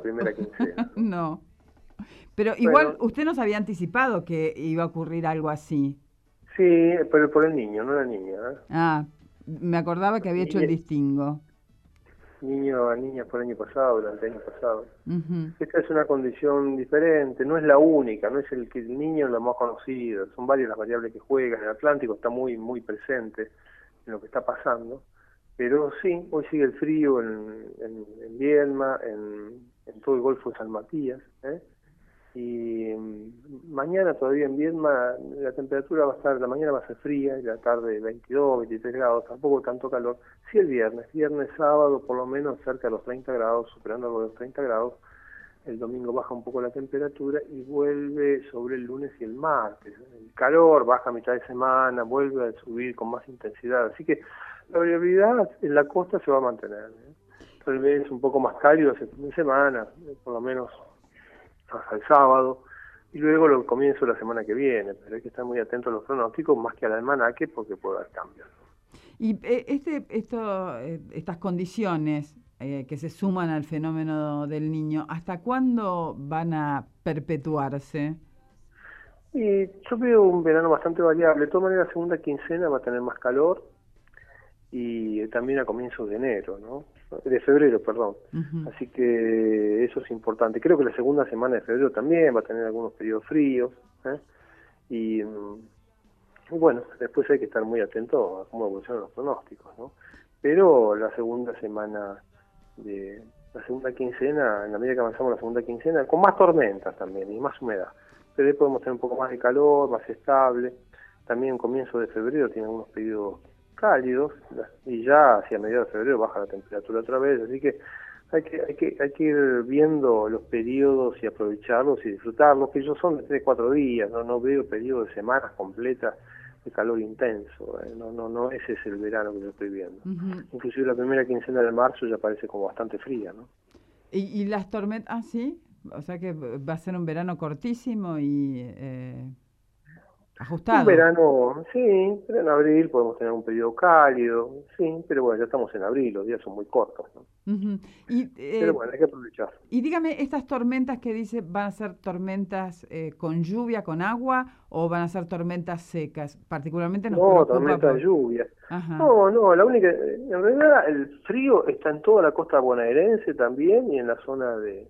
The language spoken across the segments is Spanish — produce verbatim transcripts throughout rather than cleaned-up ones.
primera quincena, ¿no? No. Pero igual Bueno, usted nos había anticipado que iba a ocurrir algo así. sí, pero por el niño, no la niña, ¿eh? Ah, me acordaba que había hecho el Niña, distingo. niño a niña fue el año pasado, el año pasado. Ujú. Esta es una condición diferente, no es la única, no es el que el niño es lo más conocido, son varias las variables que juegan, el Atlántico está muy muy presente en lo que está pasando, pero sí, hoy sigue el frío en, en, en Viedma, en, en todo el Golfo de San Matías, ¿eh? Y mm, mañana todavía en Viedma la temperatura va a estar, la mañana va a ser fría y la tarde veintidós, veintitrés grados, tampoco tanto calor. Sí el viernes, viernes, sábado por lo menos cerca de los treinta grados, superando los treinta grados. El domingo baja un poco la temperatura y vuelve sobre el lunes y el martes. El calor baja a mitad de semana, vuelve a subir con más intensidad. Así que la variabilidad en la costa se va a mantener, ¿eh? Tal vez un poco más cálido ese fin de semana, eh, por lo menos hasta el sábado, y luego lo comienzo la semana que viene. Pero hay que estar muy atento a los pronósticos más que al almanaque porque puede haber cambios. Y eh, este, esto, eh, estas condiciones eh, que se suman al fenómeno del niño, ¿hasta cuándo van a perpetuarse? Y yo veo un verano bastante variable. De todas maneras, la segunda quincena va a tener más calor, y también a comienzos de enero, ¿no? De febrero, perdón. Ujú. Así que eso es importante. Creo que la segunda semana de febrero también va a tener algunos periodos fríos, ¿eh? Y, mm, y bueno, después hay que estar muy atento a cómo evolucionan los pronósticos, ¿no? Pero la segunda semana de la segunda quincena, en la medida que avanzamos la segunda quincena, con más tormentas también y más humedad. Pero ahí podemos tener un poco más de calor, más estable. También comienzo de febrero tiene algunos periodos cálidos y ya hacia mediados de febrero baja la temperatura otra vez, así que hay que hay que hay que ir viendo los periodos y aprovecharlos y disfrutarlos, que ellos son de tres cuatro días. No no veo periodos de semanas completas de calor intenso, ¿eh? no no no ese es el verano que yo estoy viendo. Ujú. Inclusive la primera quincena de marzo ya parece como bastante fría, ¿no? Y, y las tormentas, ah, sí, o sea que va a ser un verano cortísimo y eh, Un ajustado. verano, sí, pero en abril podemos tener un periodo cálido, sí, pero bueno, ya estamos en abril, los días son muy cortos, ¿no? Ujú. Y, Pero eh, bueno, hay que aprovechar. y dígame, ¿estas tormentas que dice van a ser tormentas eh, con lluvia, con agua, o van a ser tormentas secas? Particularmente nos No, preocupa tormenta de por... lluvia. Ajá. No, no, la única, en realidad el frío está en toda la costa bonaerense también y en la zona de,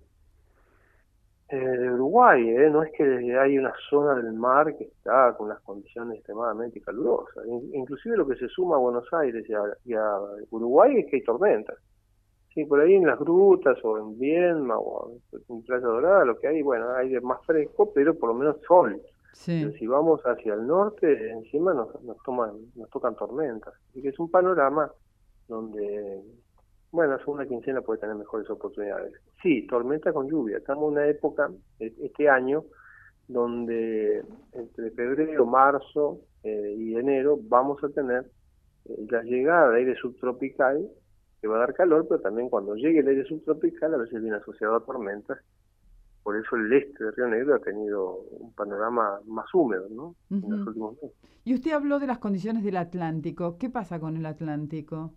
eh, de Uruguay, ¿eh? No es que hay una zona del mar que está con las condiciones extremadamente calurosas. In- inclusive lo que se suma a Buenos Aires y a, y a Uruguay es que hay tormentas. Sí, por ahí en las grutas o en Viedma o en Playa Dorada lo que hay, bueno, hay de más fresco, pero por lo menos sol. Pero Sí. si vamos hacia el norte, encima nos, nos toman, nos tocan tormentas. Así que es un panorama donde, bueno, la segunda quincena puede tener mejores oportunidades. Sí, tormenta con lluvia. Estamos en una época, e- este año, donde entre febrero, marzo eh, y enero vamos a tener eh, la llegada de aire subtropical, que va a dar calor, pero también cuando llegue el aire subtropical a veces viene asociado a tormentas. Por eso el este de Río Negro ha tenido un panorama más húmedo, ¿no? En los Ujú. últimos meses. Y usted habló de las condiciones del Atlántico. ¿Qué pasa con el Atlántico?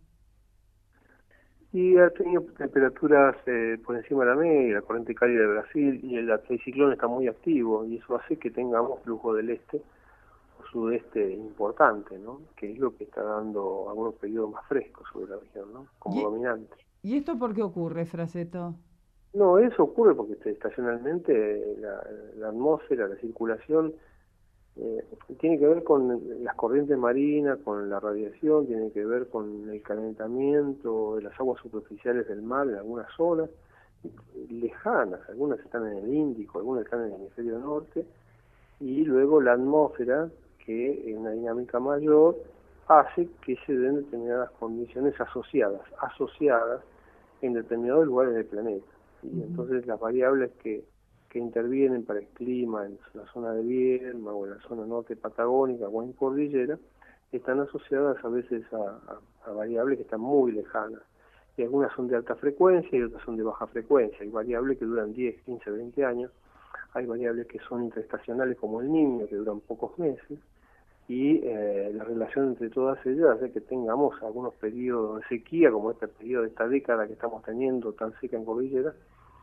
Y ha tenido temperaturas eh, por encima de la media, la corriente cálida de Brasil, y el anticiclón está muy activo, y eso hace que tengamos flujo del este o sudeste importante, ¿no? Que es lo que está dando algunos periodos más frescos sobre la región, ¿no? Como ¿Y, dominante. y esto por qué ocurre, Fraceto? No, eso ocurre porque este, estacionalmente la, la atmósfera, la circulación, eh, tiene que ver con las corrientes marinas, con la radiación, tiene que ver con el calentamiento de las aguas superficiales del mar en algunas zonas lejanas, algunas están en el Índico, algunas están en el hemisferio norte, y luego la atmósfera, que en una dinámica mayor, hace que se den determinadas condiciones asociadas, asociadas en determinados lugares del planeta. Y Ujú. entonces las variables que, que intervienen para el clima en la zona de Viedma o en la zona norte patagónica o en cordillera están asociadas a veces a, a, a variables que están muy lejanas. Y algunas son de alta frecuencia y otras son de baja frecuencia. Hay variables que duran diez, quince, veinte años. Hay variables que son interestacionales como el Niño, que duran pocos meses, y eh, la relación entre todas ellas hace que tengamos algunos periodos de sequía, como este periodo de esta década que estamos teniendo tan seca en cordillera,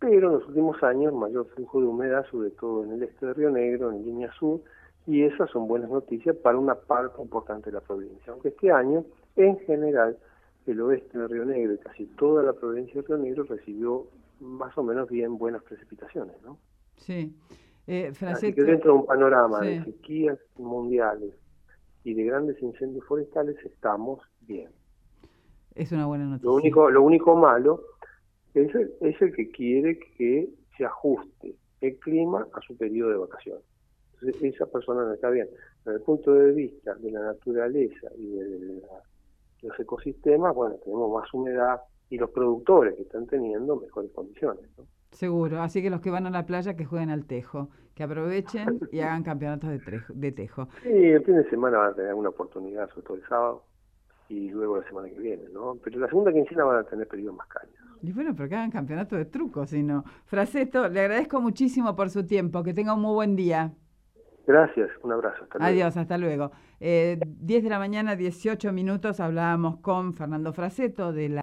pero en los últimos años mayor flujo de humedad, sobre todo en el este de Río Negro, en línea sur, y esas son buenas noticias para una parte importante de la provincia, aunque este año, en general, el oeste de Río Negro y casi toda la provincia de Río Negro recibió más o menos bien buenas precipitaciones, ¿no? Sí. Eh, Así Frasetto, que dentro de un panorama sí. de sequías mundiales y de grandes incendios forestales estamos bien. Es una buena noticia. Lo único, lo único malo es el, es el que quiere que se ajuste el clima a su periodo de vacaciones. Entonces, esa persona no está bien. Desde el punto de vista de la naturaleza y de la, los ecosistemas, bueno, tenemos más humedad y los productores que están teniendo mejores condiciones, ¿no? Seguro, así que los que van a la playa que jueguen al tejo, que aprovechen y hagan campeonatos de, trejo, de tejo. Sí, el fin de semana van a tener una oportunidad, sobre todo el sábado, y luego la semana que viene, ¿no? Pero la segunda quincena van a tener periodos más cálidos. Y bueno, pero que hagan campeonato de trucos, si no. Frasetto, le agradezco muchísimo por su tiempo, que tenga un muy buen día. Gracias, un abrazo, hasta luego. Adiós, hasta luego. Eh, diez de la mañana, dieciocho minutos, hablábamos con Fernando Frasetto de la